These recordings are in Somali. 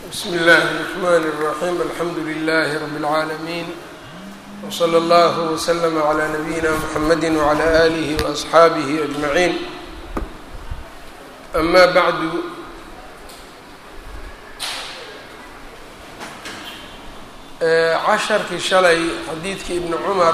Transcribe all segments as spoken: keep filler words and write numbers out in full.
بsم الlh الرحmn الرحيم الحمdu للh رب العاalمين وصلى الله وسلم عlى نبيinا محمد وعlى آله وأصxaaبه أجمعين أmا bعd casharkii shalay xadiidkii iبن cmر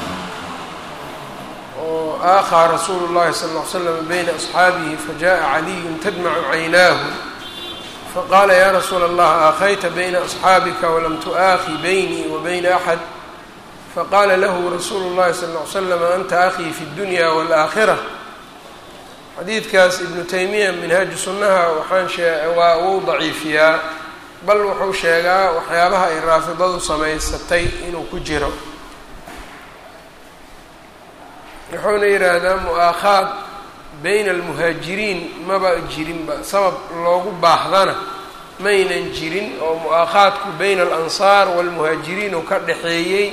oo aakhaa rasuul الlahi صلى اه عل sلم byna أصxaabihi fajaءa عaliي تdmc عynaaه faqaala ya rasuula allah akhayta bayna asxaabika walam tu'aakhi baynii wa bayna axad faqaala lahu rasuulu llahi sala ll ly slam anta akhii fi اdunya wاlaakhira xadiidkaas ibnu taymiya minhaaju sunnaha waxaan shee waa wuu daciifiyaa bal wuxuu sheegaa waxyaabaha ay raafidadu samaysatay inuu ku jiro wuxuuna yidhaahdaa mu'aakhaad bayna almuhaajiriin maba jirinba sabab loogu baahdana maynan jirin oo mu'aakhaadku bayna alansaar waalmuhaajiriin uu ka dhexeeyey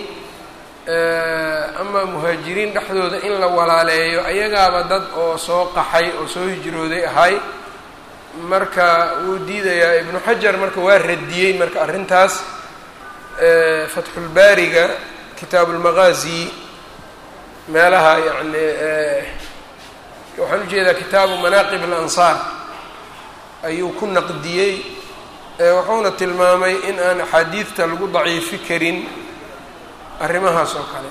ama muhaajiriin dhexdooda in la walaaleeyo ayagaaba dad oo soo qaxay oo soo hijrooday ahay marka wuu diidayaa ibnu xajar marka waa radiyey marka arrintaas fatxulbaariga kitaabu lmaqaazi meelaha yacni waxaan ujeedaa kitaabu manaaqib alansaar ayuu ku naqdiyey wuxuuna tilmaamay in aan axaadiidta lagu daciifi karin arrimahaas oo kale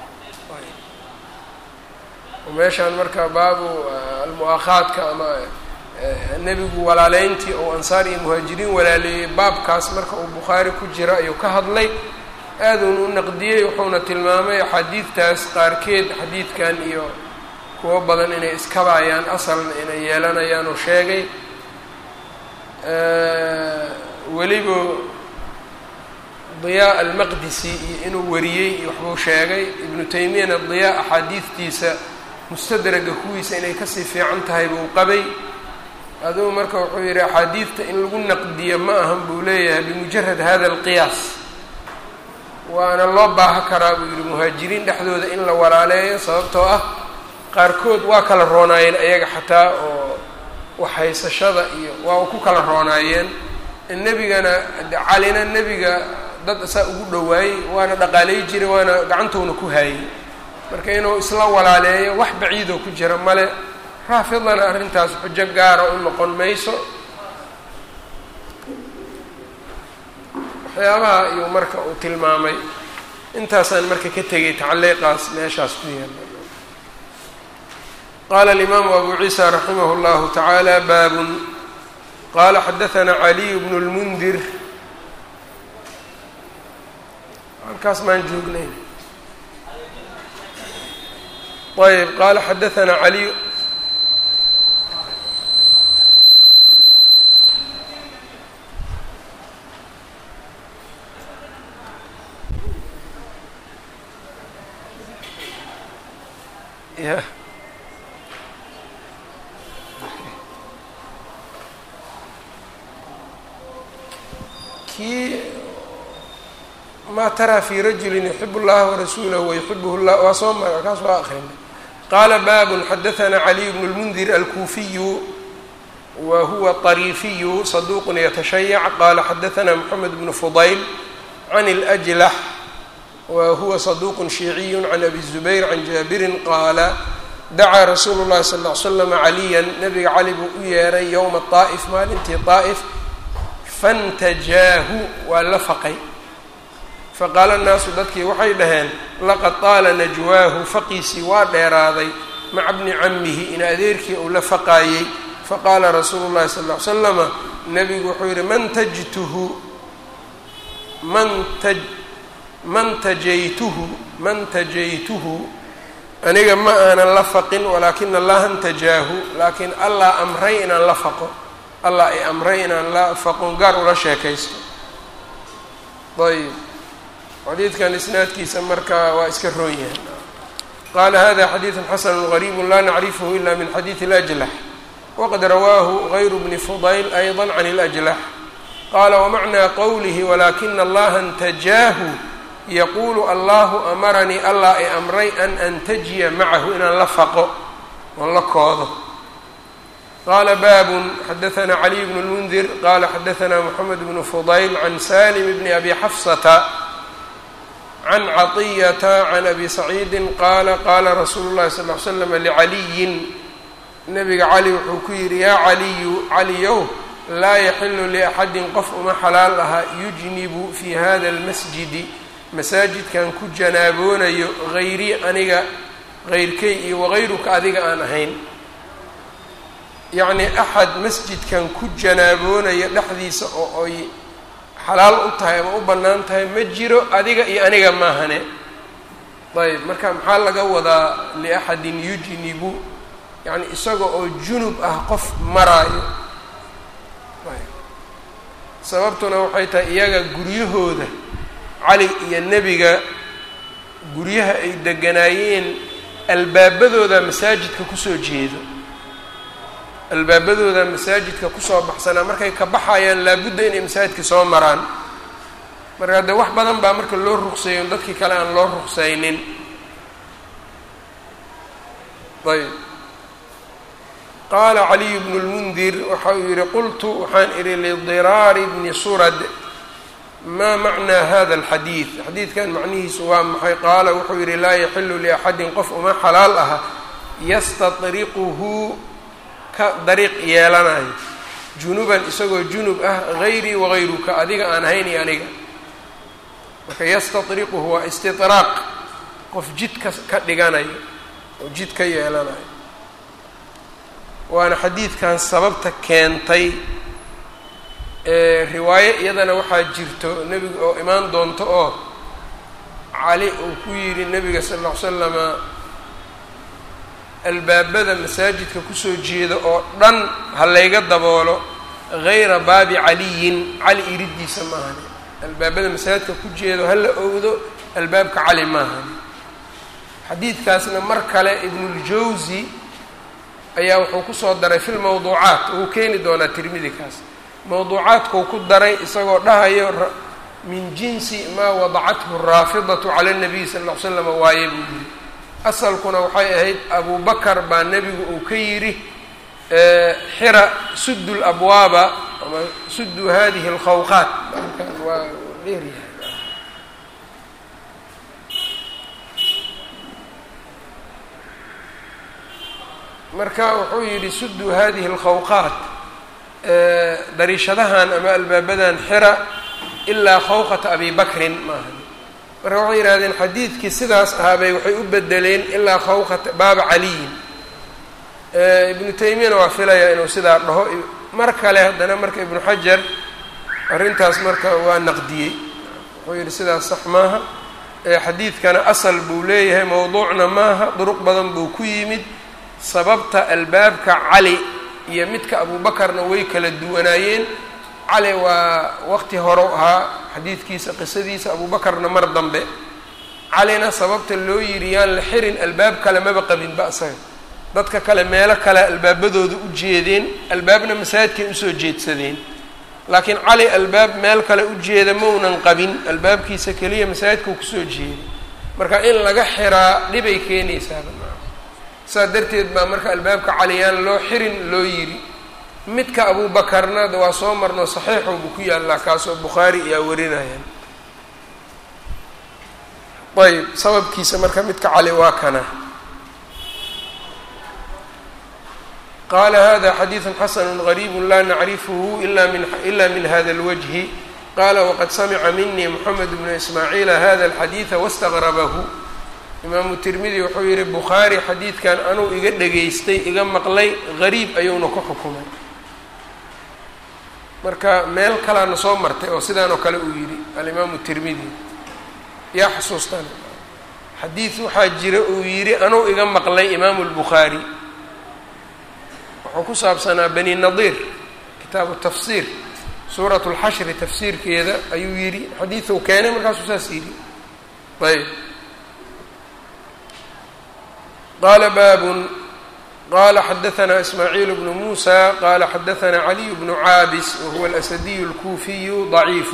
meeshaan marka baabu almu'aakhaadka ama nebigu walaaleyntii oo ansaar iyo muhaajiriin walaaleeyey baabkaas marka uu bukhaari ku jira ayuu ka hadlay aaduun u naqdiyey wuxuuna tilmaamay axaadiidtaas qaarkeed xadiidkan iyo kuwo badan inay iskabaayaan asalna inay yeelanayaan oo sheegay weliba diyaa almaqdisi iyo inuu wariyey iyo waxbuu sheegay ibnu taymiyana diyaa axaadiidtiisa mustadraga kuwiisa inay kasii fiican tahay buu qabay adugu marka wuxuu yidhi axaadiidta in lagu naqdiyo ma ahan buu leeyahay bimujarad hada alqiyaas waana loo baaha karaa buu yidhi muhaajiriin dhexdooda in la walaaleeyo sababtoo ah qaarkood waa kala roonaayeen ayaga xataa oo waxhaysashada iyo waa ku kala roonaayeen nebigana calina nebiga dad asaa ugu dhowaayey waana dhaqaalay jiray waana gacantoona ku haayey marka inuu isla walaaleeyo wax baciidoo ku jira male raafidana arrintaas xujo gaara u noqon mayso waxyaabaha iyuu marka uu tilmaamay intaasaan marka ka tegay tacliiqaas meeshaas ku yaala qala alimaamu abu ciisa raximah اllahu tacaala baabun qala xadaثana caliy bnu اlmundir halkaas maan joognay ayb qala xadaثana caliy ya kii maa taraa fii rajulin yuxib اllaha warasuulahu wayuxibuhu llah waa soo mara kaas waa akrinay qaala baabun xadaثana caliy bnu اlmundir alkuufiyu wa huwa طariifiyu saduuqun yatashayac qala xadaثana moxamed bnu fudayl can اlأjlax wa huwa saduuqun shiiciyu can abi الzubayr can jaabirin qaala dacaa rasuulu اllahi sal ll ly slam caliyan nabiga cali buu u yeeray yowma طaa'if maalintii طaa'if fantajaahu waa la faqay faqaala annaasu dadkii waxay dhaheen laqad taala najwaahu faqiisii waa dheeraaday maca bni cammihi in adeerkii uu la faqaayey faqaala rasuulu llahi sal ll ly slama nebigu wuxuu yidhi mantajtuhu manta mantajaytuhu mantajaytuhu aniga ma aanan la faqin walaakina allaha ntajaahu laakiin allah amray inaan la faqo allah ay amray inaan la faqon gaar ula sheekaysto ayb xadiidkan isnaadkiisa marka waa iska roon yahay qaala hada xadiiثun xasanu غariibu la nacrifhu ila min xadiiثi اlأjlax waqad rawaahu غayru bni fudayl ayضa can اlأjlax qaala wamacnaa qowlihi walakina allaha اntajaahu yaquulu allahu amaranii allah ay amray an antajiya macahu inaan la faqo oon la koodo qala bab xadaثna caliي bn اlmundir qala xadaثna mxamed bn fudayl can salim bn abi xafsata can caطiyata can abi saciidi qaala qaala rasuulu اllahi sal ly slam licaliyin nabiga cali wuxuu ku yidhi yaa caliyu caliyow laa yaxilu liaxadin qof uma xalaal aha yujnibu fi hada اlmasjidi masaajidkan ku janaaboonayo hayrii aniga hayrkay iyo wagayruka adiga aan ahayn yacni axad masjidkan ku janaaboonayo dhexdiisa oo ay xalaal u tahay ama u bannaan tahay ma jiro adiga iyo aniga maahane ayb marka maxaa laga wadaa liaxadin yujnibu yacni isaga oo junub ah qof maraayo ayb sababtuna waxay tahay iyaga guryahooda cali iyo nebiga guryaha ay deganaayeen albaabadooda masaajidka kusoo jeedo albaabadooda masaajidka kusoo baxsanaa markay ka baxayaan laabudda inay masaajidka soo maraan marka dee wax badan baa marka loo ruqseeyo dadkii kale aan loo ruqsaynin ayb qaala caliy bnu lmundir waxa uu yihi qultu waxaan idhi lidiraari bni surad maa macnaa hada alxadiid xadiidkan macnihiisu waa maxay qaala wuxuu yidhi laa yaxilu liaxadin qof uma xalaal aha yastatriquhu ka dariiq yeelanayo junuban isagoo junub ah hayrii wagayruka adiga aan ahayn iyo aniga marka yastatriquhu waa istitraaq qof jidka ka dhiganayo oo jid ka yeelanayo waana xadiidkan sababta keentay riwaaye iyadana waxaa jirto nebiga oo imaan doonto oo cali uu ku yidhi nebiga sal lla ly slama albaabada masaajidka kusoo jeeda oo dhan ha layga daboolo hayra baabi caliyin cali iridiisa maahani albaabada masaajidka ku jeedo hala owdo albaabka cali maahani xadiidkaasna mar kale ibnuljawsi ayaa wuxuu kusoo daray fi lmawduucaat uu keeni doonaa tirmidi kaas mawduucaadkuu ku daray isagoo dhahayo min jinsi maa wadacathu raafidatu cala اnabiy sal ll ly slam waaye buu yidhi asalkuna waxay ahayd abu bakar baa nebigu uu ka yidhi xira suddu labwaaba ama suddu hadihi اlkhawqaat waa dheeryahay marka wuxuu yidhi suddu hadihi اlkhawqaat dariishadahan ama albaabadan xira ilaa khawqata abi bakrin maaha marka waxay yidhahdeen xadiidkii sidaas ahaabay waxay u bedeleen ilaa khawqata baaba caliyin ibnu taymiyana waa filaya inuu sidaa dhaho mar kale haddana marka ibnu xajar arrintaas marka waa naqdiyey wuxuu yidhi sidaas sax maaha xadiidkana asal buu leeyahay mawduucna maaha duruq badan buu ku yimid sababta albaabka cali iyo midka abuubakarna way kala duwanaayeen cali waa waqti hore ahaa xadiidkiisa qisadiisa abuubakarna mar dambe calina sababta loo yidhi yaan la xirin albaab kale maba qabinba isaga dadka kale meelo kale albaabadooda u jeedeen albaabna masaajidkay usoo jeedsadeen laakiin cali albaab meel kale u jeeda maunan qabin albaabkiisa keliya masaajidkau kusoo jeeday marka in laga xiraa dhibay keenaysaaba saas darteed baa marka albaabka caliyaan loo xirin loo yidhi midka abuubakarna waa soo marno saxiixu buu ku yaallaa kaasoo bukhaari iyaa warinayaan ayb sababkiisa marka midka cali waa kana qaala hada xadiiثu xasanu غariib laa nacrifhu ila min ila min hada اlwجhi qaala waqad samica minii moxamed bnu ismaaciila hada اlxadiiثa wاstaqrabahu imaamu tirmidi wuxuu yihi bukhaari xadiidkan anuu iga dhegaystay iga maqlay gariib ayuuna ku xukumay marka meel kalaana soo martay oo sidaan oo kale uu yidhi alimaamu tirmidi yaa xusuustan xadiid waxaa jira uu yidhi anuu iga maqlay imaamu lbukhaari wuxuu ku saabsanaa bani nadiir kitaabu tafsiir suurat lxashri tafsiirkeeda ayuu yidhi xadiiduu keenay markaasuu saas yidhi ayb qala baabun qala xadaثna ismaaciil bnu musa qala xadaثna caliy bnu caabis wahuwa alasadiy اlkuufiyu ضaciif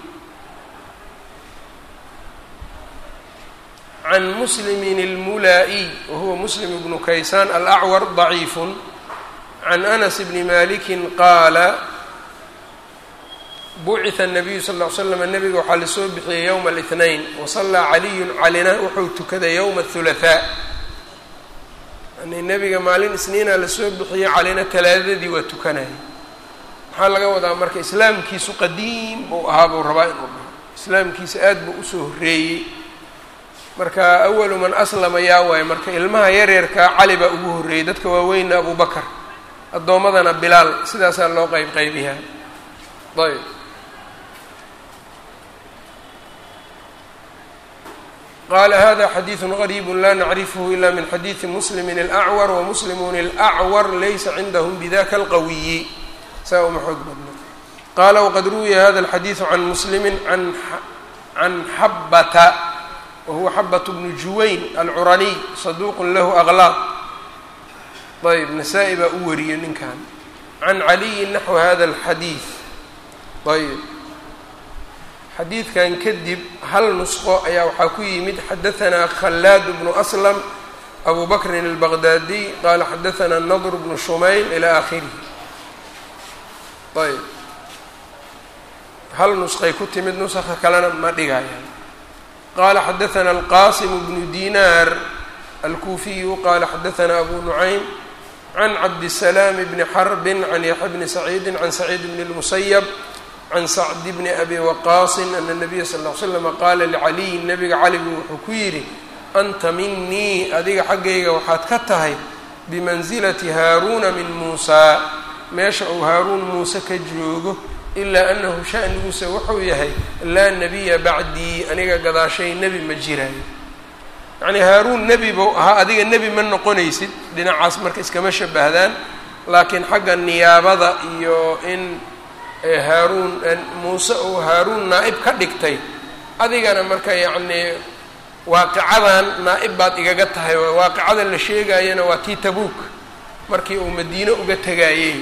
can muslimin اlmulaa'iy wahuwa muslim bnu kaysaan alacwar ضaciif can anas bni maliki qaala buciثa الnabiyu sal ll ly slam nabiga waxaa lasoo bixiyey yowma اlاثnain wasallaa caliyun calina wuxuu tukaday yowma الثulaثaa yani nebiga maalin isniina lasoo bixiyey calina talaadadii waa tukanayay maxaa laga wadaa marka islaamkiisu qadiim buu ahaa buu rabaa inuu dhaho islaamkiisa aad buu usoo horreeyey marka awalu man aslama yaa waaye marka ilmaha yaryarkaa cali baa ugu horreeyey dadka waaweynna abu bakar addoommadana bilaal sidaasaa loo qayb qaybiyaa ayb qala hada xadiiثu غariib la nacrifhu ila min xadiiثi muslimi اlأcwar wamuslimun اlأcwar laysa cindahm bidaka اlqawiyi saa uma xoog badno qala waqad ruwiya hada اlxadiiثu can muslimi can xabata wahuwa xabat bnu juwayn alcuraniy saduq lahu aklaaq ayb nasaa-i baa u wariyey ninkan can caliyi naxو hada اlxadiiث ayb xadiidkan kadib hal nusqo ayaa waxaa ku yimid xadaثanaa khalaad bnu aslam abu bakrin الbaqdaadiy qaala xadaثanaa nadr bnu shumayl ilى akhirih ayb hal nusqay ku timid nusqa kalena ma dhigayaan qaala xadaثanaa alqasim bnu dinar alkuufiyu qaala xadaثanaa abu nucaym can cabdالsalaam bni xarbin can yaxya bni saciidi can saciid bni اlmusayb can sacd bni abi waqaasin ana nabiya sal ll ly slam qaala licaliyin nabiga caligu wuxuu ku yidhi anta minii adiga xaggayga waxaad ka tahay bimansilati haaruuna min muusaa meesha uu haaruun muuse ka joogo ilaa annahu sha'niguuse wuxuu yahay laa nebiya bacdii aniga gadaashay nebi ma jiraayo yacnii haaruun nebi buu ahaa adiga nebi ma noqonaysid dhinacaas marka iskama shabahdaan laakiin xagga niyaabada iyo in haaruun muuse uu haaruun naa-ib ka dhigtay adigana marka yacnii waaqicadan naa-ib baad igaga tahay waaqicada la sheegayana waa tii tabuuk markii uu madiine uga tegayey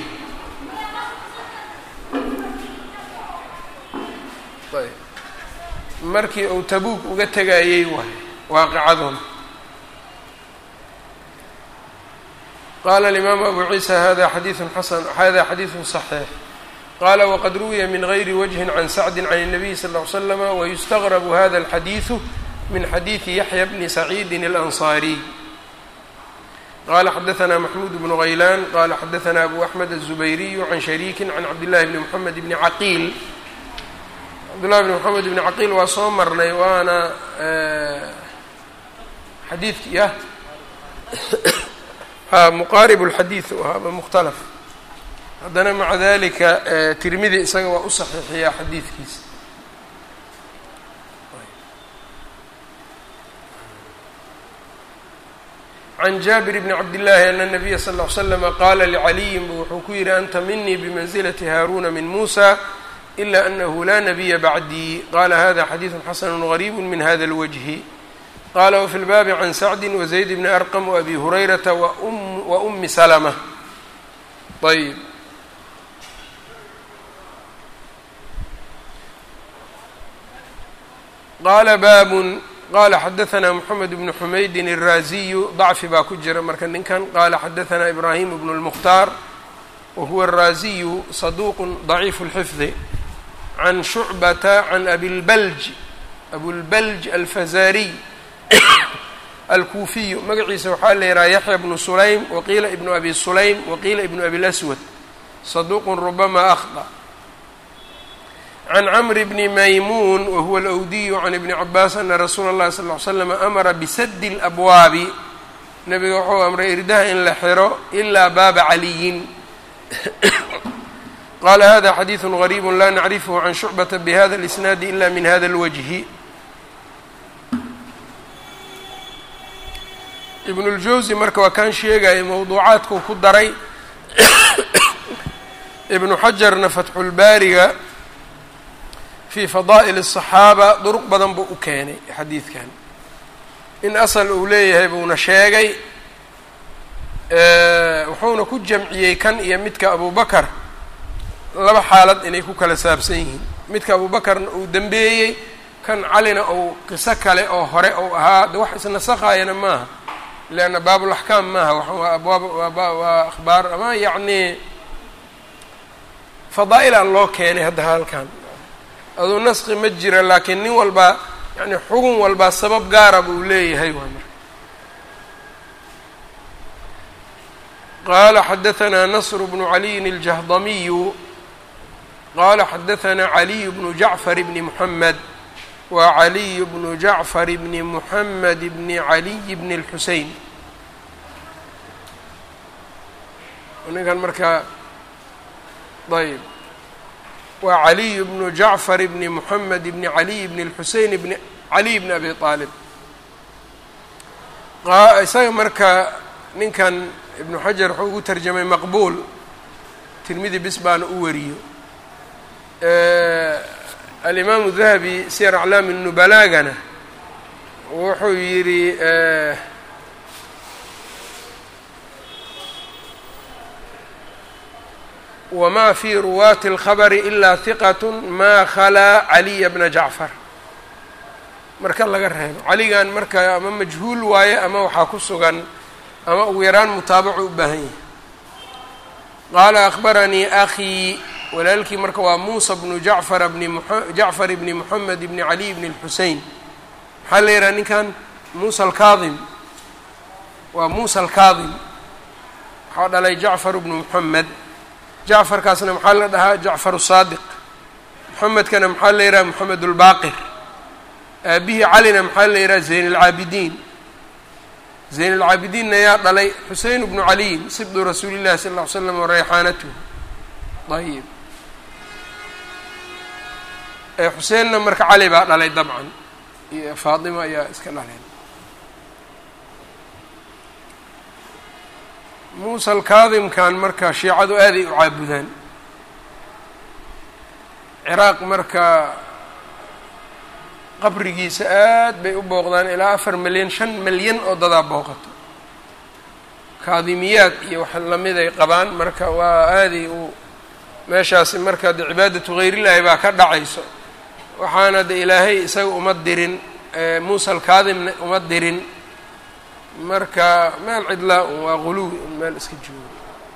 ayb markii uu tabuuk uga tegayey waay waaqicaduna qaala alimaamu abu ciisa hada xadiiثun xasan hada xadiiثun صaxiix qala wqad ruwiya min غayri wجهi can sacdi can الnabiy sal اه ly slm wayustaغrbu hada اlxadiiثu min xadiiثi yaxya bni saciidi اlanصariy qala xadaثna maxmud bnu غaylan qala xadaثna abu axmed الزubayriyu can shariiki can cabdillahi bni mxamed bni caqiil cabdillahi bni mxamed bni caqiil waa soo marnay waana xadiidki yah muqaarib اlxadiiث ahaaba mukhtalaf haddana maca dalika tirmidi isaga waa u saxiixiyaa xadiidkiisa can jaabir bni cabdillaahi ana nabiya sal ll ly slama qaala licaliyin bu wuxuu ku yidhi anta minii bimansilati haaruuna min muusa ila anahu laa nabiya bacdii qala hada xadiiثu xasanu gariibu min hada اlwجhi qala wafi lbaabi can sacdi wazayd bni arqam waabi hurayrata wa umi salma ayb qaala baabun qaala xadaثna mxamed bnu xumaydin الraaziyu dacfi baa ku jira marka ninkan qaala xadaثna ibrahim bnu اlmukhtaar wahuwa الraaziyu saduq ضaciif اlxifdi can shucbata can abilbalj abulbalj alfazariy alkuufiyu magaciisa waxaa la yidhaha yaxya bnu sulaym waqiila ibnu abi sulaym waqiila ibnu abi laswad saduq rubama akhطأ can cmr bni maymuun wahuwa alawdiyu can ibni cabaas ana rasuula اllahi sal ly slam amara bisadi اlabwaabi nabiga wuxuu amray irdaha in la xiro ilaa baaba caliyin qala hada xadiiثu غariibu la nacrifhu can shucbata bihada اlisnaadi ila min hada اlwجhi ibn اljawzi marka waa kaan sheegaya mawduucaadkuu ku daray ibnu xajarna fatxulbaariga fii fadaa'il الصaxaaba duruq badan buu u keenay xadiidkan in asal uu leeyahay buuna sheegay wuxuuna ku jamciyey kan iyo midka abubakar laba xaalad inay ku kala saabsan yihiin midka abubakarna uu dembeeyey kan calina uu qiso kale oo hore ou ahaa de wax isnasaqaayana maaha leanna baabulaxkaam maaha waa abwaab waa akhbaar ama yacni fadaa'ilaa loo keenay hadda halkan aduu naski ma jira laakiin nin walba yani xugun walbaa sabab gaara buu leeyahay waa marka qaala xadahanaa nasr bnu caliyin aljahdamiyu qaala xadahanaa caliy bnu jacfar bni muxamed wa caliy bnu jacfar bni muxamed bni caliy bni اlxusein ninkan marka ayb waa caliy bnu jacfar bni muxamed bni caliy bni اlxusein bni caliy bni abi aalib isaga marka ninkan ibnu xajar wuxuu ugu tarjamay maqbuul tirmidi bis baana u wariyo alimaamu dahabi siyar aclaami nubalaagana wuxuu yidhi wma fi ruwaati اlkhabri ilaa hiqat ma khalaa caliya bna jacfar marka laga reebo caligan marka ama majhuul waaye ama waxaa ku sugan ama ugu yaraan mutaabacu u baahan yahay qaala akhbaranii akhii walaalkii marka waa muusa bnu jacfar bni jacfar bni moxamed bni caliy bni اlxusein maxaa la yidhaha ninkan muusa alkaadim waa muusa alkaadim waxaa dhalay jacfar bnu moxamed jacfarkaasna maxaa la dhahaa jacfar saadiq moxamedkana maxaa la yidhaha moxamed اlbaaqir aabihii calina maxaa la yidhaha zayn اlcaabidiin zayn اlcaabidiinna yaa dhalay xusein bnu caliyin sibdu rasuuli llahi sal ll ly slam warayxaanatuhu ayib xuseenna marka cali baa dhalay dabcan iyo faatima ayaa iska dhaleen muusa alkaadimkan marka shiicadu aaday u caabudaan ciraaq marka qabrigiisa aad bay u booqdaan ilaa afar milyan shan milyan oo dadaa booqato kaadimiyaad iyo wax lamid ay qabaan marka waa aaday u meeshaasi marka de cibaadatu hayrillahi baa ka dhacayso waxaana de ilaahay isaga uma dirin muusa alkaadimna uma dirin marka meel cidlaa un waa guluwi un meel iska joogo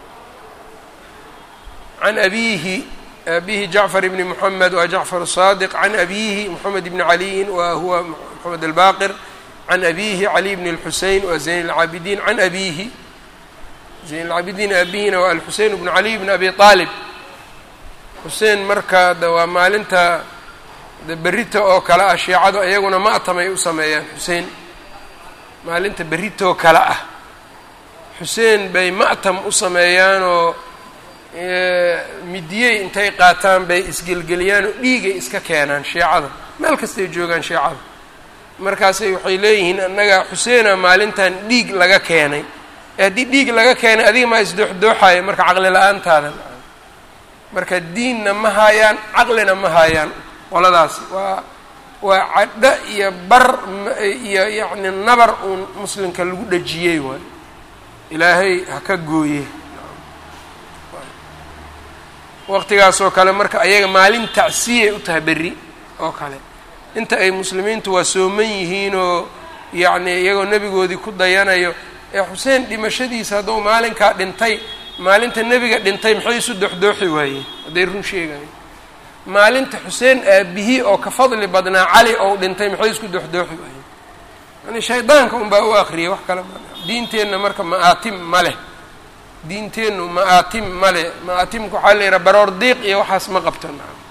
can abiihi abihi jacfar bni moxamed waa jacfar saadiq can abiihi moxamed bni caliyin wa huwa moxamed albaqir can abiihi caliy bni اlxusein waa zayn اlcaabidiin can abiihi zayn اlcaabidiin aabihina waa alxusein bnu caliy bni abi aalib xuseen marka de waa maalinta de berita oo kale ah shiicadu iyaguna ma'tamay u sameeyaan xuseen maalinta berritoo kale ah xuseen bay ma'tam u sameeyaanoo midiyey intay qaataan bay isgelgeliyaan oo dhiigay iska keenaan shiicada meel kastay joogaan shiicada markaasay waxay leeyihiin annaga xuseena maalintan dhiig laga keenay ee haddii dhiig laga keenay adiga maa isdooxdooxaya marka caqli la-aantaada marka diinna ma haayaan caqlina ma haayaan qoladaasi waa waa cadho iyo bar iyo yacni nabar uun muslimka lagu dhajiyey waay ilaahay ha ka gooye waqtigaasoo kale marka ayaga maalin tacsiyay u tahay berri oo kale inta ay muslimiintu waa sooman yihiinoo yacni iyagoo nebigoodii ku dayanayo ee xuseen dhimashadiisa hadduu maalinkaa dhintay maalinta nebiga dhintay maxay isu dooxdooxi waayeen hadday run sheegayen maalinta xuseen aabihii oo ka fadli badnaa cali ou dhintay maxay isku dooxdooxi waayeen yani shaydaanka unbaa u akriyay wax kale ma diinteenna marka ma'aatim ma leh diinteennu ma'aatim ma leh ma'aatimka waxaa la yidhaha baroor diiq iyo waxaas ma qabto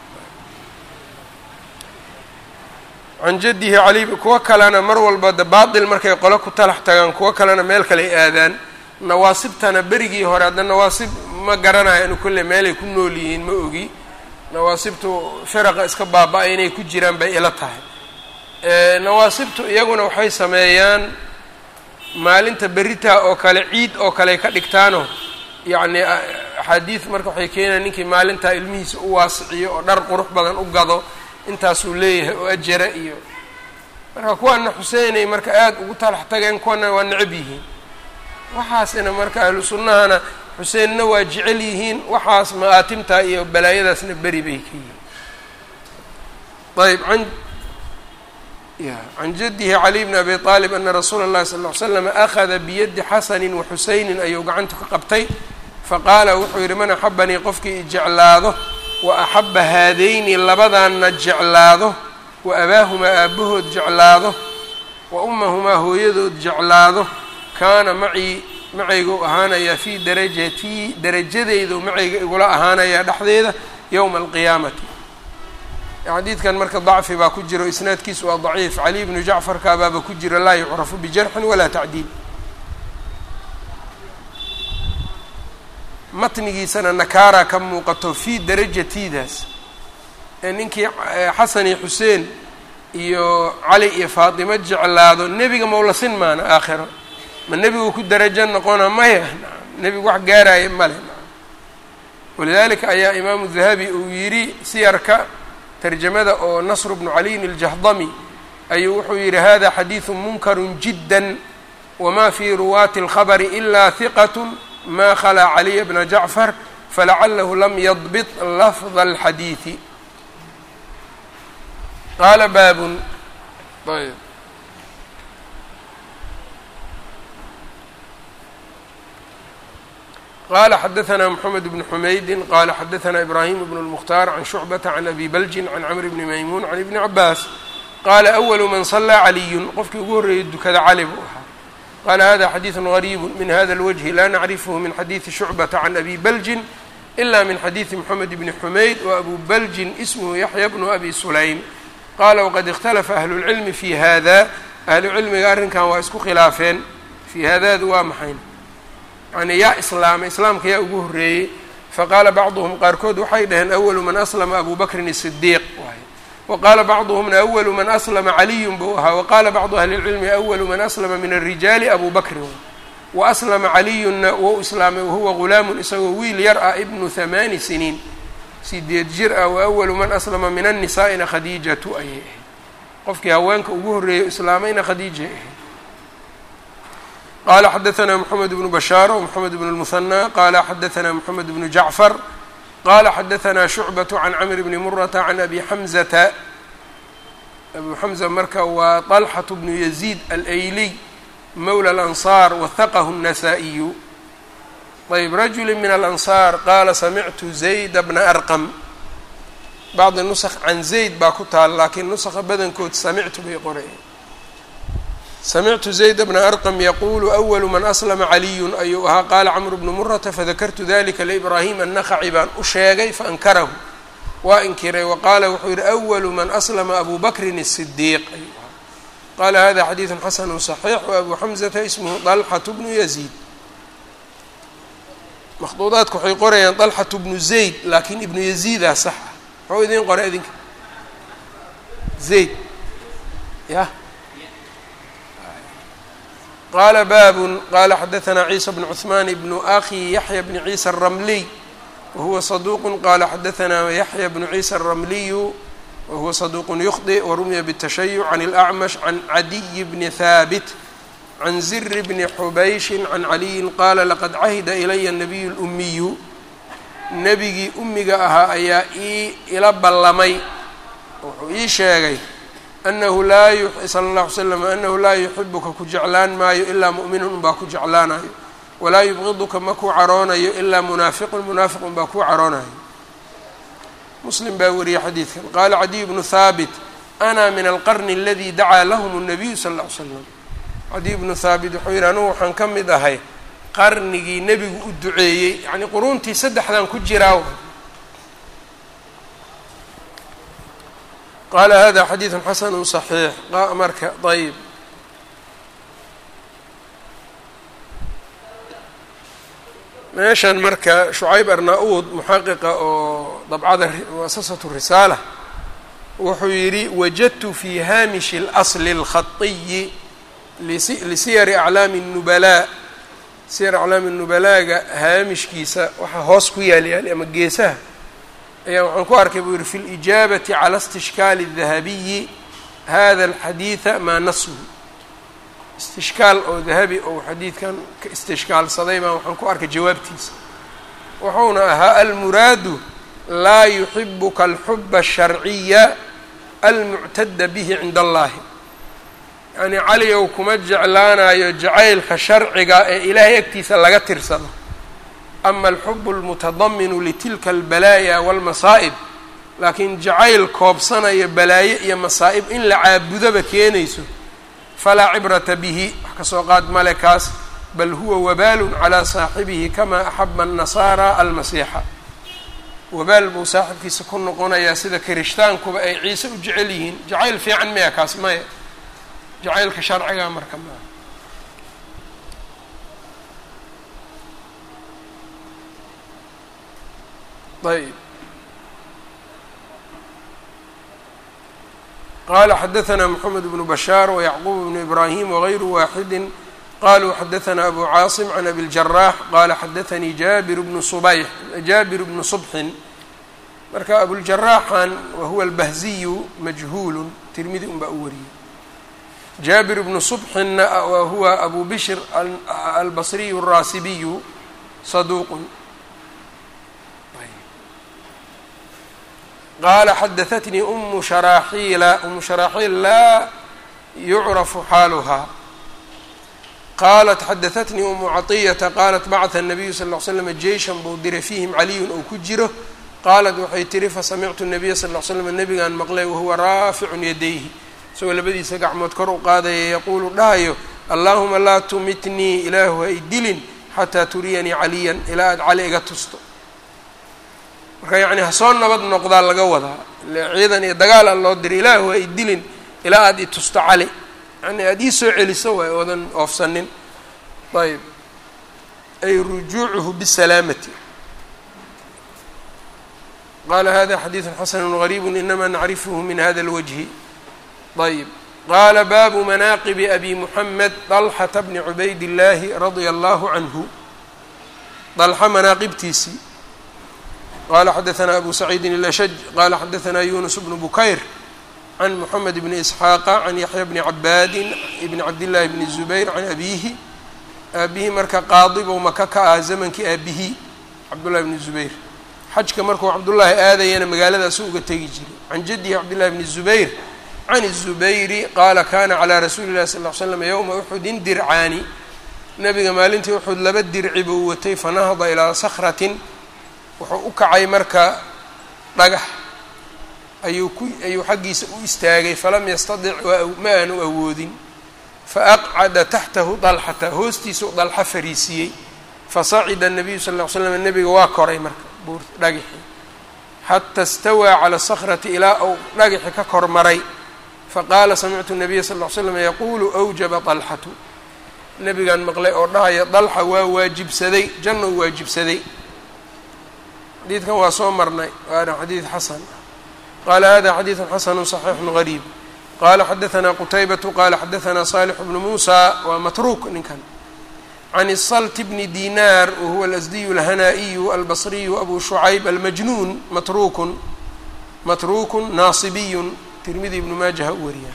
can jaddihi cali kuwo kalena mar walba de baatil markay qolo ku talax tagaan kuwo kalena meel kale ay aadaan nawaasibtana berigii hore hadda nawaasib ma garanayo inu kolle meelay ku nool yihiin ma ogi nawaasibtu firaqa iska baaba-ay inay ku jiraan bay ila tahay nawaasibtu iyaguna waxay sameeyaan maalinta berritaa oo kale ciid oo kale ka dhigtaano yacni axaadiid marka waxay keenayan ninkii maalintaa ilmihiisa u waasiciyo oo dhar qurux badan u gado intaasuu leeyahay oo ajara iyo marka kuwaana xuseenay marka aada ugu talax tageen kuwana waa necab yihiin waxaasina marka ahlu sunnahana xuseenna waa jecel yihiin waxaas ma'aatimtaa iyo balaayadaasna beri bay ka yihiin ayb an can jadihi cali bni abi aalib ana rasuula اllahi sal ll ly slam akhada biyadi xasani waxusaynin ayuu gacanta ka qabtay faqaala wuxuu yidhi man axabanii qofkii ijeclaado wa axaba haadayni labadaanna jeclaado wa abaahumaa aabbahood jeclaado wa ummahumaa hooyadood jeclaado kaana macii macaygu ahaanayaa fii darajatii darajadeydu macayga igula ahaanayaa dhexdeeda yowma alqiyaamati xadiidkan marka dacfi baa ku jiro isnaadkiisu waa daciif cali bnu jacfarka baaba ku jira laa yucrafu bijarxin walaa tacdiil matnigiisana nakaara ka muuqato fii darajatiidaas ee ninkii xasan iyo xuseen iyo cali iyo faatimo jeclaado nebiga mawlasin maana aakhiro ma nebigu ku darajo noqona maya nebigu wax gaaraayo male walidaalika ayaa imaamu dahabi uu yidhi siyarka tarjamada oo nasr bnu caliyin aljahdami ayuu wuxuu yidhi hada xadiidu munkarun jidda wama fii ruwaati اlkhabri ila hiqat ma khalaa caliya bna jacfar falacalahu lam yadbit lafda alxadiidi qaala baabun ayb qala xadaثna mحamed bn xumaydi qala xadaثna ibrahim bn الmkhtaar can shucbata can abi baljin can cmr bni maymuun can ibni cabaas qaala أwalu man صalaa caliyun qofkii ugu horreeyey dukada cali buu ahaa qala hada xadiiثu غariib min hada اlwجhi la nacrifhu min xadiiثi shucbata can abi baljin ila min xadiiثi mxamed bni xumayd وabu baljin ismhu yaxya bnu abi sulaym qala wqad اkhtalafa ahlu اlcilmi fi hada ahlu cilmiga arrinkan waa isku khilaafeen fii hadaadu waa maxayn yani yaa islaamay islaamka yaa ugu horreeyey faqaala bacduhum qaarkood waxay dhaheen awalu man aslama abu bakrin الsidiiq waay waqaala bacduhumna awalu man aslama caliyun buu ahaa waqaala bacdu ahli اlcilmi awalu man aslama min الrijaali abu bakrin wa aslama caliyunna wou islaamay wahuwa gulaamun isagoo wiil yar ah ibnu hamaani siniin sideed jir ah wa awalu man aslama min annisaa'ina khadiijatu ayay ahayd qofkii haweenka ugu horreeyey islaamayna khadiijay ahayd qala xadaثna mحamed bnu bashaar ومحamed bn الmuثanى qala xadaثna mحamed bnu jacfar qala xadaثna shucbaة can cmr bni murata can abi xamzata abu xamza marka waa طalxaة bnu yaziid alayliy mawlى اlanصar wahaqahu الnasaa-iyu ayb rajuli min alanصaar qaala samictu zayda bna arqam bacdi nusq can zayd baa ku taal laakiin nuska badankood samictu bay qoreen samictu zayd bna arqam yaqulu awalu man aslama caliyun ayuu ahaa qaala camru bnu murata fadakartu dalika liibraahim annaqaci baan u sheegay faankarahu waa inkiray waqaala wuxuu yihi awalu man aslama abu bakrin الsidiiq ayuu ahaa qaala hada xadiidu xasanu صaxiix waabu xamzata ismhu طalxatu bnu yaziid makhduudaadku waxay qorayaan طalxatu bnu zayd laakiin ibnu yaziidaa sax ah muxuu idiin qoray idinka zayd yah qala baabun qala xadaثna ciisa bn cثmaan bnu akhi yaxya bni ciisa الramliy wahuwa صaduq qala xadaثna yaxya bnu ciisa الramliyu wahuwa صaduq yukhطئ warumiya bالtashayuc can اlأcmash can cadiy bni haabit can zir bni xubayshi can caliyin qaala laqad cahida ilaya الnabiy اlumiyu nebigii umiga ahaa ayaa ii ila ballamay wuxuu ii sheegay anahu laa sala اllahu alay slam anahu laa yuxibuka ku jeclaan maayo ilaa mu'minun unbaa ku jeclaanayo walaa yubqiduka ma ku caroonayo ilaa munaafiqun munaafiq unbaa ku caroonayo muslim baa wariyey xadiidkan qaala cadiy bnu haabit ana min alqarni aladi dacaa lahum الnabiyu sal ll ly slam cadiy bnu haabit wuxuu yidhi anugu waxaan ka mid ahay qarnigii nebigu u duceeyey yacnii quruuntii saddexdan ku jiraa qala hada xadiiثu xasanu صaxiix marka ayb meeshan marka shucayb arna-uud muxaqiqa oo dabcada muasasatu risaala wuxuu yidhi wajadtu fi haamishi اlasli اlkhaiyi lisiyari aclaami الnubalaa siyar aclaami الnubalaaga haamishkiisa waxaa hoos ku yaal yaali ama geesaha ayaa waxaan ku arkay buu yihi fi اlijaabati cala istishkaali الdahabiyi hada alxadiida maa nashu istishkaal oo dahabi ou xadiidkan ka istishkaalsaday baan waxaan ku arkay jawaabtiisa wuxuuna ahaa almuraadu laa yuxibuka alxuba الsharciya almuctada bihi cinda allahi yani cali ow kuma jeclaanayo jacaylka sharciga ee ilaahay agtiisa laga tirsado. ama alxubu almutadaminu litilka albalaaya walmasaa'ib, laakiin jacayl koobsanaya balaaye iyo masaa'ib in la caabudoba keenayso, falaa cibrata bihi, wax ka soo qaad male kaas, bal huwa wabaalun calaa saaxibihi kamaa axaba annasaara almasiixa. wabaal buu saaxibkiisa ku noqonayaa sida kirishtaankuba ay ciise u jecel yihiin. jacayl fiican maya kaas? maya, jacaylka sharcigaa marka maa. ayb qala xadaثna mحamed بن bashاar وyacquب بن ibrahim وغayru waaxidi qaluu xadaثna abu caaصim can abi الجaraح qala xadaثanii jabir bnu subayx jabir bnu subxin. marka abuljaraaxan wahuwa albahziyu majhuulu, tirmidi un baa u wariyey. jaabir bnu subxinna wahuwa abu bishr albasriyu الraasibiyu saduuqun. qaala xadaثatnii umu sharaaxiila umu sharaaxiil laa yucrafu xaaluhaa qaalat xadaثatnii umu caطiyata qaalat bacثa الnabiyu sal ll ly slam jeyshan buu diray fiihim caliyun ou ku jiro. qaalat waxay tihi fasamictu الnabiya sal ll slam nabigaan maqlay wahuwa raaficun yadayhi, isagoo labadiisa gacmood kor u qaadaya, yaquulu dhahayo allaahuma laa tumitnii ilaahu ha idilin xataa turiyanii caliyan, ilaa aad cali iga tusto. marka yacni ha soo nabad noqdaa laga wadaa, ile ciidan iyo dagaal a loo diray, ilaahu ha idilin ilaa aad i tusto cali, yani aada ii soo celiso waay oodan oofsanin. ayb ay rujuucuhu bisalaamati. qala hada xadiiثu xasanu غariib inama nacrifhu min hada اlwجhi. ayb qala baabu manaaqibi abi muxamed طalxata bni cubayd اllaahi radia allahu canhu. طalxa manaaqibtiisii. qala xadaثna abu saciidi اlashaj qala xadaثna yunus bnu bukayr can mxamed bni isxaaqa can yaxya bni cabaadi bni cabdillaahi bni zubayr can abiihi. aabihi marka qaadibow maka ka ah zamankii aabihi cabdullahi bni zubayr. xajka markuu cabdullaahi aadayana magaaladaasu uga tegi jiray. can jadihi cabdillahi bni zubayr can الzubayri qaala kana calىa rasuuli llahi sal ll ly slam yowma uxudin dircaani. nabiga maalintii uxud laba dirci buu watay, fanahda ilaa sakratin, wuxuu u kacay marka dhagax ayuu ku ayuu xaggiisa u istaagay, falam yastadic ma aanu awoodin, faaqcada taxtahu dalxata, hoostiisau dalxa fariisiyey. fasacida الnabiyu sal ll ly slam nabiga waa koray marka dhagixi xata istawaa cala sakrati, ilaa uu dhagixi ka kor maray. faqaala samictu الnabiya sal ll ly slam yaquulu awjaba طalxatu, nabigaan maqlay oo dhahaya dalxa waa waajibsaday, jannou waajibsaday. xadiidkan waa soo marnay, waana xadiid xasan. qaala hada xadiiثu xasanu صaxiixu غariib. qala xadaثna qutaybatu qala xadaثna صaalix bnu muusa waa matruuk ninkan can الsalt bni dinar wahuwa alasdiyu اlhanaa'iyu albasriyu abu shucayb almajnuun matrukun matrukun naasibiyun. tirmidi ibnu maajaha u wariya.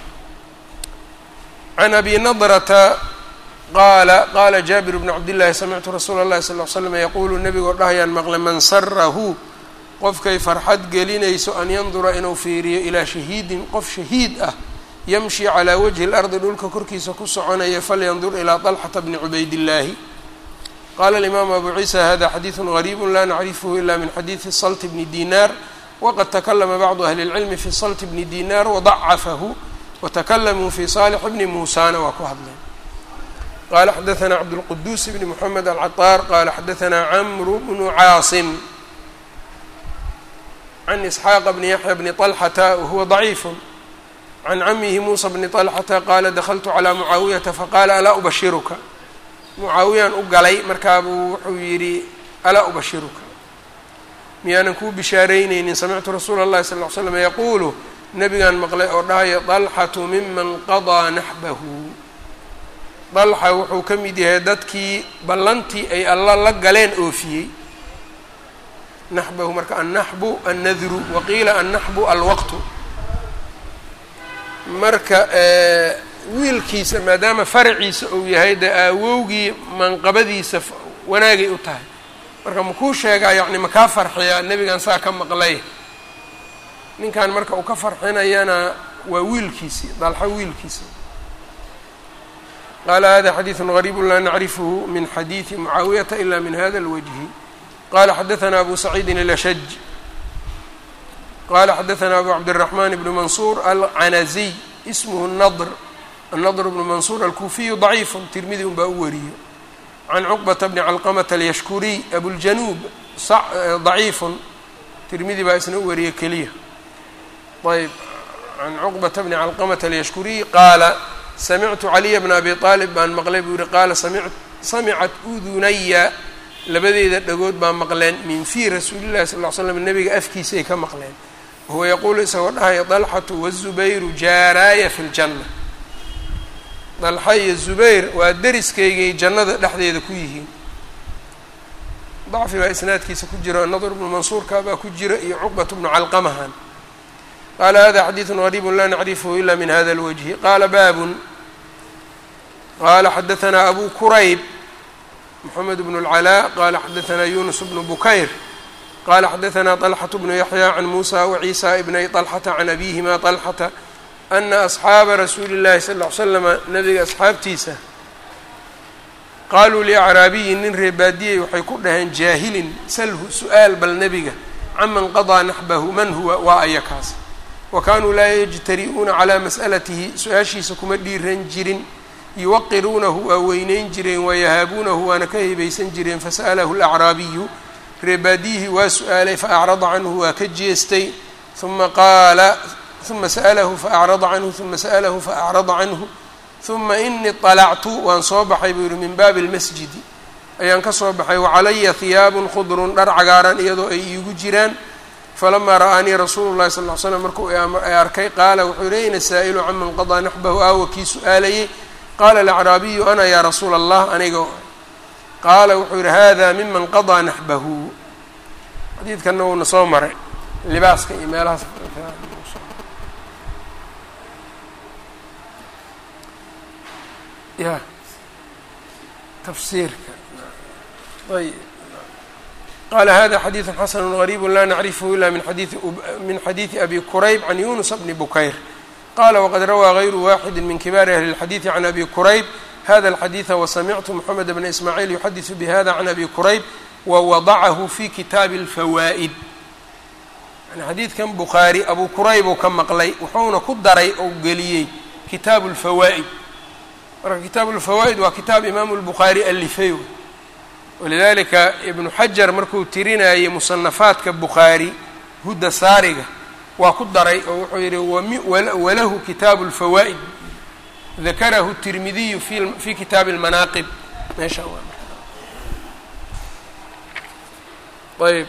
can abi nadrata qaala qaala jaabir bnu cabdillaahi samictu rasuula اllahi sal ly slam yaquulu nebigoo dhahayaan maqle man sarahu qofkay farxad gelinayso an yandura inuu fiiriyo ilaa shahiidin qof shahiid ah yamshi calaa wajhi اlardi dhulka korkiisa ku soconaya falyandur ilaa طalxata bni cubaydillaahi. qaala alimaamu abu ciisa hada xadiiثu غariib la nacrifhu ila min xadiiثi salt bni dinar waqad takalama bacdu ahli اlcilmi fi salt bni dinar wadacafahu watakalamuu fi saalix bni muusana waa ku hadleen. qala xadaثna cabdالquduus bni mxamed alcaطaar qala xadaثna camru bnu caasim can isxaaqa bni yaxya bni طalxata wahuwa ضaciif can camihi muusa bni طalxata qaala dakltu calىa mucaawiyata faqaala alaa ubashiruka. mucaawiyaan u galay markaabuu wuxuu yidhi alaa ubashiruka, miyaanan kuu bishaaraynaynin samictu rasuula اllahi sal ly slam yaquulu, nabigaan maqlay oo dhahaya طalxatu miman qadaa naxbahu. dalxa wuxuu ka mid yahay dadkii ballantii ay alla la galeen oofiyey. naxbahu marka annaxbu annadru waqiila annaxbu alwaqtu. marka wiilkiisa maadaama faraciisa uu yahay dee aawowgii manqabadiisa wanaagay u tahay, marka makuu sheegaa yacni makaa farxiyaa nebigan saa ka maqlay. ninkan marka uu ka farxinayana waa wiilkiisii, dalxa wiilkiisa. qala hada xadiiث غريب la nacrifhu min xadiiثi mucaawiyaةa ila min hada الwجه qala xadaثna abu سacيidi الأshج qala xadaثna abu cabdالرحman بن maنصur alcanaزي ismه النضr النضr بن maنصur alkufiyu ضaciif tirmidi un baa u wariyo can cqبةa bni calqmة الyashkuriي abuljanuub ضaciif tirmidi baa isna u wariye keliya ayb can cqبةa bni calqmة الyashkuriي qaala samictu caliya bna abi طaalib baan maqlay buu yihi qaala samicat udunaya labadeeda dhagood baa maqleen min fii rasuuli llahi sal ll ly slam nebiga afkiisay ka maqleen wahuwa yaquulu isagoo dhahaya dalxatu wazubayru jaaraaya fi ljanna dalxa iyo zubayr waa deriskaygay jannada dhexdeeda ku yihiin dacfi baa isnaadkiisa ku jira nadr bnu mansuurka baa ku jira iyo cuqbat bnu calqamahan qala hada xadiiث غريب la nacrifhu ila min hada الwجه qala baab qala xadaثna abu kurayb mحamed bn العلاء qala xadaثna yunus bn bukayr qala xadaثna طلxة bn yaحyى can muسى وعيسى bnay طلxةa can abihima طلxةa أna أصxaaba rasuuli الlahi sal اه ly slm nabiga asxaabtiisa qaluu liأcraabiyin nin reebaadiyey waxay ku dhaheen jaahilin salhu su-aal bal nebiga caman qaضىa naxbahu man huwa waa aya kaas wakanuu laa yajtari'uuna calaa mas'alatihi su-aashiisa kuma dhiiran jirin yuwaqiruunahu waa weyneyn jireen wayahaabuunahu waana ka hebaysan jireen fasa'alahu alacraabiyu reebaadiyihii waa su-aalay faacrada canhu waa ka jeestay uma qaala uma sa'alahu faacrada canhu uma sa'alahu faacrada canhu uma inii طalactu waan soo baxay buu yihi min baabi اlmasjidi ayaan ka soo baxay wacalaya hiyaabun khudrun dhar cagaaran iyadoo ay iigu jiraan falamaa ra'aanii rasuulu llahi sal ll ly slam markuu ay arkay qaala wuxuu yihi ayna saa'ilu caman qadaa naxbahu aawa kii su-aalayay qaala alacraabiyu ana yaa rasuula allah aniga qaala wuxuu yihi hada miman qadaa naxbahu xadiidkanna wuuna soo maray libaaska iyo meelahaas ya tafsiirka ayb qala hada xadiiث xasn غريb la nacrifhu ila min xadiiثi min xadiiثi abi kurayb can yunus bni bukayr qala wqad rawaa غayru waxidi min kibaari ahli الxadiiثi can abi kurayb hada الxadiiثa wasamictu mxamed bna ismaaعiil yuxadiثu bihada can abi kurayb wawadacahu fi kitaabi اlfawaa'id yani xadiidkan bukhaari abu kurayb uu ka maqlay wuxuuna ku daray ou geliyey kitaabu اlfawaa'id marka kitaabu اlfawaa'id waa kitaab imaamu اlbukhaari alifay walidalika ibnu xajar markuu tirinayay musanafaadka bukhaari hudda saariga waa ku daray oo wuxuu yihi walahu kitaabu اlfawaa'id dakarahu الtirmidiyu fi kitaabi اlmanaaqib meesha ayb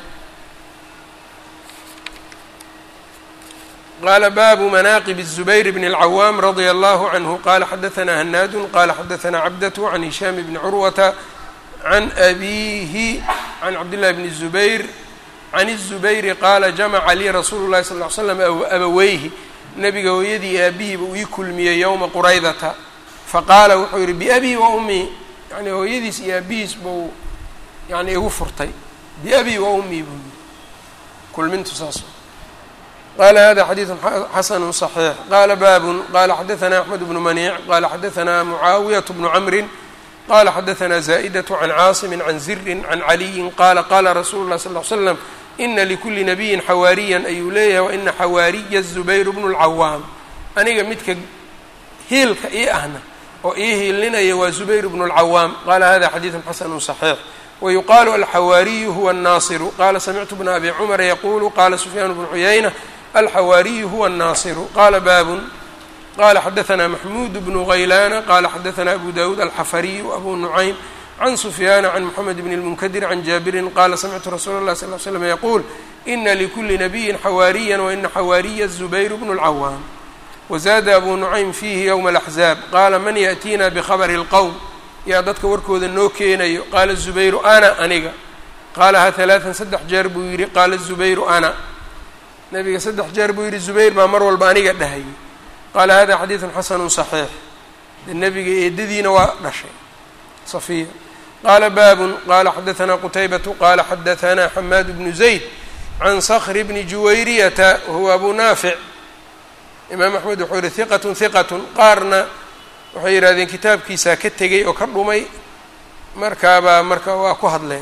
qala baabu manaaqib الزubayr bn الcawaam radia allahu canhu qala xadaثna hanaadu qala xadaثna cabdaة can hishaam bni curwata can abiihi can cabdillahi bni الzubayr can الzubayri qaala jamaca lii rasuulu llahi sal ly slam abaweyhi nabiga hooyadii aabihiiba uu ii kulmiyey yowma quraydata faqaala wuxuu yihi biabii wa ummii yani hooyadiis iyo aabihiis buu yani igu furtay biabii wa ummii buu yii kulmintu saas qala hada xadiiثu xasanu صaxiix qala baabun qala xadaثna axmed bnu maniic qala xadaثna mucaawiyaة bnu camrin qala xadaثna zaئdaة can caasimi can zirin can caliyin qala qala rasuulu lah sal ly slam ina likuli nabiyin xawaariyan ayuu leeyahay waina xawaariya الzubayr bnu اlcawaam aniga midka hiilka ii ahna oo ii hiilinaya waa zubayr bnu اlcawaam qala hada xadiiثu xasanu صaxiix wayuqaalu alxawaariyu huwa الnaasiru qala samictu bna abi cumara yaqulu qala sufyaan bnu cuyayna alxawaariyu huwa الnaasiru qala baabun qala xadaثna maxmuud bnu غaylana qala xadaثna abu dawuud alxafariyu abu nucaym can sufyaana can moxamed bn اlmunkadir can jaabirin qala samictu rasuula اlah sal ly slam yaquul ina likuli nabiyin xawaariya waina xawaariya الzubayr bnu اlcawaam wazaada abu nucaym fiihi ywma اlaxzaab qala man yaأtiina bkhabri اlqowm yaa dadka warkooda noo keenayo qaala الzubayru ana aniga qaalaha ثalaaثan saddex jeer buu yidhi qaala الzubayru ana nabiga saddex jeer buu yidhi zubayr baa mar walba aniga dhahayay qaala hada xadiiثu xasanu صaxiix de nebiga eedadiina waa dhashay safiya qaala baabun qala xadaثna qutaybatu qala xadaثna xamaad bnu zayd can skr bni juwayriyata wahuwa abu naafic imaam axmed wuxuu yihi hiqat hiqat qaarna waxay yidhahdeen kitaabkiisaa ka tegey oo ka dhumay markaabaa marka waa ku hadleen.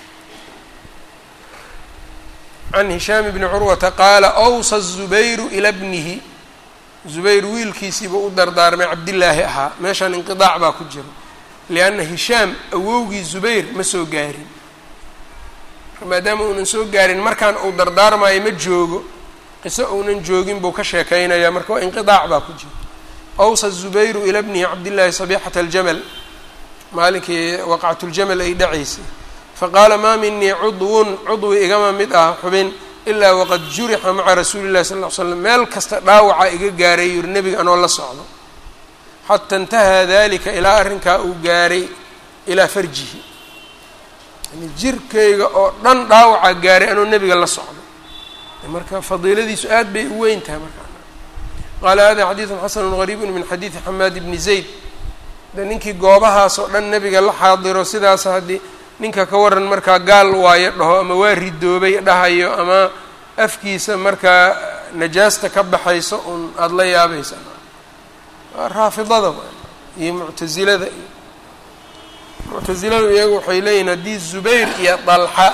can hishaam bni curwata qaala awsa الzubayru ila bnihi, zubayr wiilkiisiibuu u dardaarmay cabdillaahi ahaa. meeshaan inqidaac baa ku jiro lianna hishaam awowgii zubayr ma soo gaarin, maadaama uunan soo gaarin markaan uu dardaarmaayo ma joogo, qiso uunan joogin buu ka sheekaynayaa, marka waa inqidaac baa ku jiro. awsa zubayru ila bnihi cabdillaahi sabixata aljamal, maalinkii waqcatu ljamal ay dhacaysay. faqaala maa minii cudwun cudwi igama mid ah xubin ilaa waqad jurixa maca rasuuli llahi sal ll ly slam, meel kasta dhaawaca iga gaaray yuri nebiga anoo la socdo. xata intahaa dalika ilaa arrinkaa uu gaaray ilaa farjihi, yani jirkayga oo dhan dhaawaca gaaray anoo nebiga la socdo. marka fadiiladiisu aad bay u weyn tahay. marka qaala hada xadiidun xasanu gariibu min xadiidi xamaad bni zayd. de ninkii goobahaas oo dhan nebiga la xaadiro sidaas haddii ninka ka waran markaa gaal waayo dhaho ama waa ridoobay dhahayo ama afkiisa markaa najaasta ka baxayso un aada la yaabaysa. waa raafidada iyo muctasilada iyo muctasiladu iyagu waxay leeyihin haddii zubayr iyo dalxa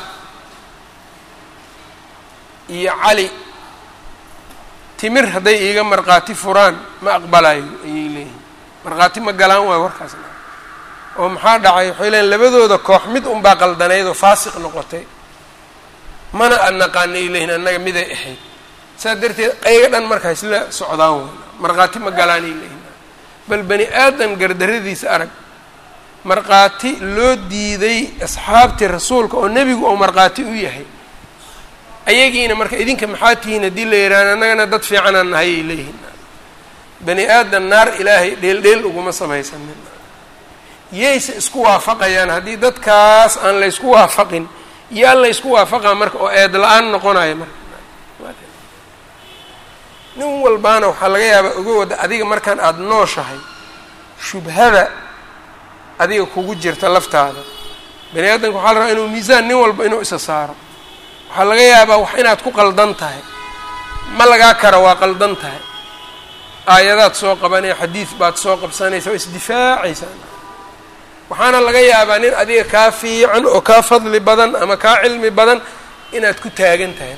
iyo cali timir hadday iiga markhaati furaan ma aqbalayo ayay leeyihin. markhaati ma galaan waayo warkaasna. oo maxaa dhacay waxay leeyiin labadooda koox mid unbaa qaldanayd oo faasiq noqotay, mana ad naqaanay leeyihin annaga miday ahayd. saas darteed ayaga dhan markaa isla socdaan way markhaati ma galaanay leeyihin. bal bani aadam gardaradiisa arag, markhaati loo diiday asxaabtii rasuulka oo nebigu oo markhaati u yahay, ayagiina marka idinka maxaa tihiin haddii la yidhaahdo annagana dad fiicanaan nahay ay leeyihin. bani aadam naar ilaahay dheeldheel uguma samaysanin. yayse isku waafaqayaan haddii dadkaas aan la ysku waafaqin, yaa la ysku waafaqaa marka oo eed la-aan noqonayo marka. nin walbaana waxaa laga yaabaa oga wada adiga markaan aada nooshahay shubhada adiga kugu jirta laftaada. bani aadamka waxaa la rabaa inuu miisaan nin walba inuu isa saaro. waxaa laga yaabaa wax inaad ku qaldan tahay, ma lagaa kara waa qaldan tahay. aayadaad soo qabanaya, xadiid baad soo qabsanaysa, waa isdifaacaysaa. waxaana laga yaabaa nin adiga kaa fiican oo kaa fadli badan ama kaa cilmi badan inaad ku taagan tahay.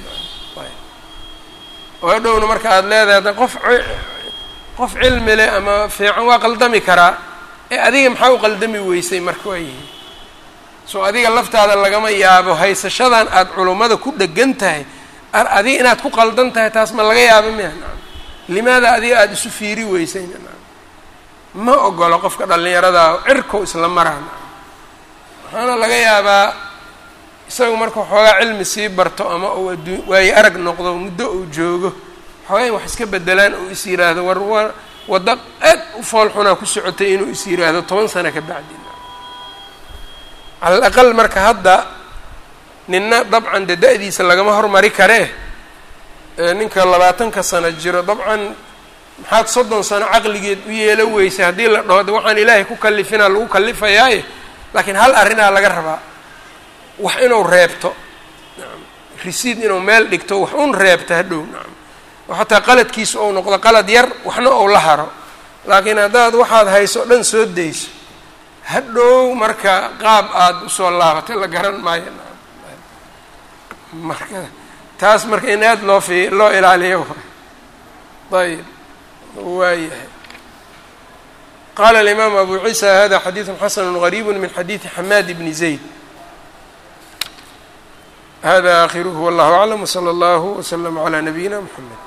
oo hadhowna marka aada leedahay ada qof qof cilmi leh ama fiican waa qaldami karaa, ee adiga maxaa u qaldami weysay marka waa yihiin. soo adiga laftaada lagama yaabo haysashadan aada culummada ku dhegan tahay adiga inaad ku qaldan tahay, taas ma laga yaabo miya? limaada adiga aada isu fiiri weysay? ma ogolo qofka dhallinyaradaa cirkow isla maraan. waxaana laga yaabaa isagu marka waxoogaa cilmi sii barto ama uu adduun waayo arag noqdo muddo uu joogo, waxoogaa in wax iska bedelaan uu is yidhaahdo war war waddo aad u fool xunaa ku socotay inuu is yidhaahdo toban sano ka bacdi. cala alaqal marka hadda ninna dabcan dee da-diisa lagama hormari karee, ninka labaatanka sano jiro dabcan maxaad soddon sano caqligeed u yeelo weysay haddii la dhaho de waxaan ilaahay ku kalifinaa lagu kalifayaaye. laakiin hal arrinaa laga rabaa, wax inuu reebto, nacam risiid inuu meel dhigto, wax un reebto hadhow, nacam oo xataa qaladkiisa ou noqdo qalad yar, waxna ou la haro. laakiin haddaad waxaad hayso dhan soo dayso, hadhow marka qaab aada usoo laabatay la garan maayo. marka taas marka in aad loo fi loo ilaaliyo. ayb waayahay. qaala alimaamu abu ciisa hada xadiidu xasanu gariibu min xadiidi xamaad bni zayd. hada aakhiruhu wallahu aclam wsala allahu wslama calaa nabiyina mxamed.